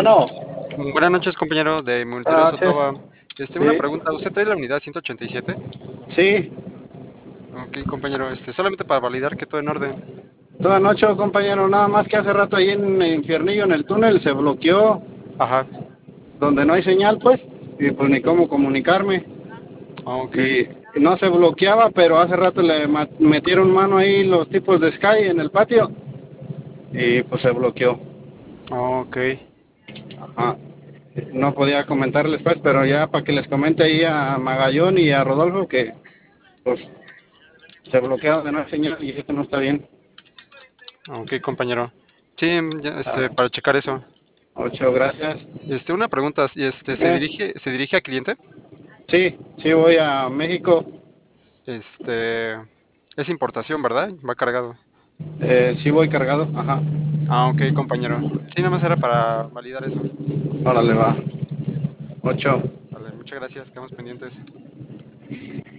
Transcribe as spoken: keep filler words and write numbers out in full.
Bueno, Buenas noches, compañero de buenas Multiverso noches. Toba. Este, una Sí, pregunta, ¿usted trae la unidad ciento ochenta y siete? sí, Ok, compañero, este, solamente para validar que todo en orden. toda noche, compañero. Nada más que hace rato ahí en Infiernillo, en el túnel, se bloqueó Ajá, donde no hay señal, pues, y pues ni cómo comunicarme. ok, Y no se bloqueaba, pero hace rato le ma- metieron mano ahí los tipos de Sky en el patio y pues se bloqueó. ok, Ajá. No podía comentarles, pues, pero ya para que les comente ahí a Magallón y a Rodolfo que pues se bloquea donde no hay señal y esto no está bien. ok, compañero. Sí, ya, Ah, este, para checar eso. ocho, gracias. Este, una pregunta, ¿y este, ¿se Dime. dirige, se dirige a cliente? Sí, sí voy a México. Este, es importación, ¿verdad? Va cargado. Eh, sí voy cargado. Ajá. Ah, ok, compañero. Sí, nada más era para validar eso. Órale, va. Ocho. Vale, muchas gracias, quedamos pendientes.